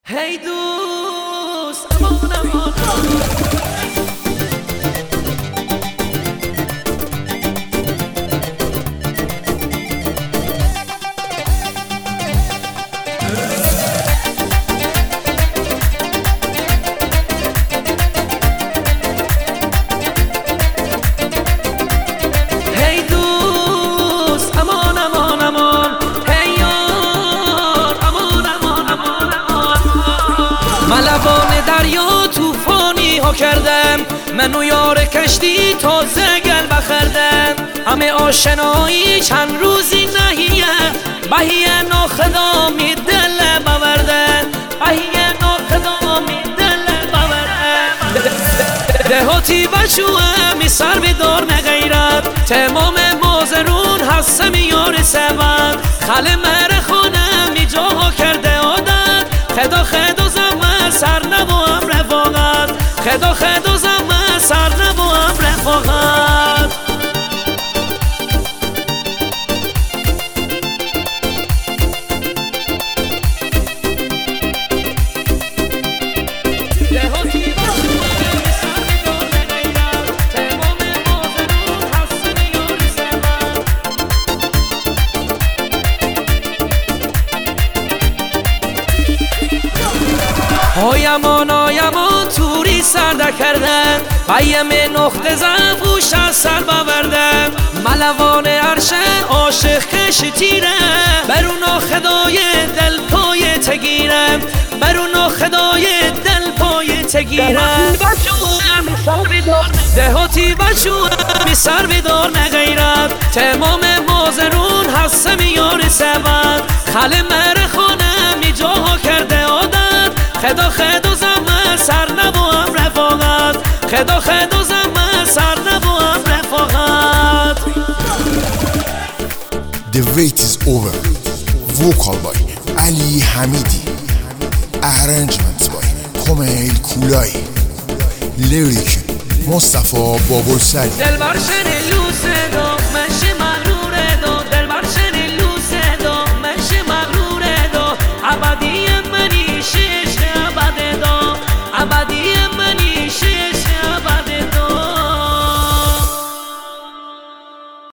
هی دوست امان امان هی دوست امان امان امان هی یار امان امان امان امان من لبان دریا توفانی ها کردم منو یار کشتی تازه گل بخردم همه آشنایی چند روزی نهیه بهیه ناخدامی دل بوردن بهیه ناخدامی دل بوردن دهاتی بچوه سر بدار مغیرت تمام مازرون هستم یار سبت خل مر خانم می جاها کرده عادت خدا خدا زمه سر نبوام رفاقت خدا خدا زمه سر نبوام رفاقت آیمان توری سرده کردن قیم نقطه زفوش از سر بوردن ملوان عرشه عاشق کش تیره برونا خدای دل پای تگیرم برونا خدای دل پای تگیرم دهاتی بچوه سر بدار نغیرت تمام مازرون هستم یار سبت خل مر خانه می جاها کرده عادت خدا خدا زمه سر نبوام رفاقت خدا خدا زمه سر نبوام رفاقت. The wait is over. Vocal by Ali Hamidi. Arrangements by Komail Kulai. Lyric Mustafa Babulsari. دل بر شن لوسه دا مشی